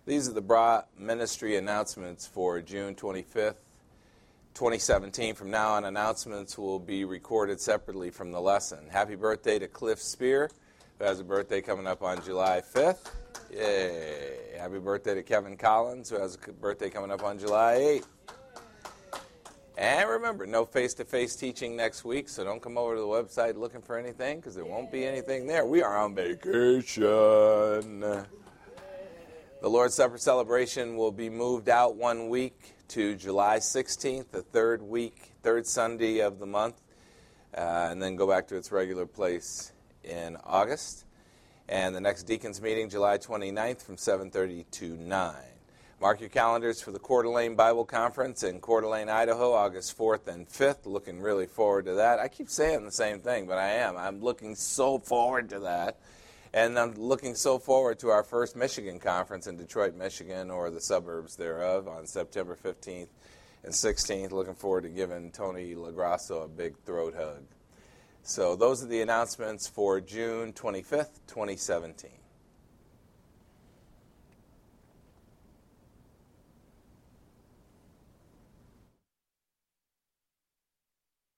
These are the Bra Ministry announcements for June 25th, 2017. From now on, announcements will be recorded separately from the lesson. Happy birthday to Cliff Spear, who has a birthday coming up on July 5th. Yay. Happy birthday to Kevin Collins, who has a birthday coming up on July 8th. And remember, no face-to-face teaching next week, so don't come over to the website looking for anything, because there won't be anything there. We are on vacation. The Lord's Supper celebration will be moved out 1 week to July 16th, the third Sunday of the month, and then go back to its regular place in August. And the next deacons meeting, July 29th from 7:30 to 9. Mark your calendars for the Coeur d'Alene Bible Conference in Coeur d'Alene, Idaho, August 4th and 5th. Looking really forward to that. I keep saying the same thing, but I am. I'm looking so forward to that. And I'm looking so forward to our first Michigan conference in Detroit, Michigan, or the suburbs thereof, on September 15th and 16th. Looking forward to giving Tony LaGrasso a big throat hug. So those are the announcements for June 25th, 2017.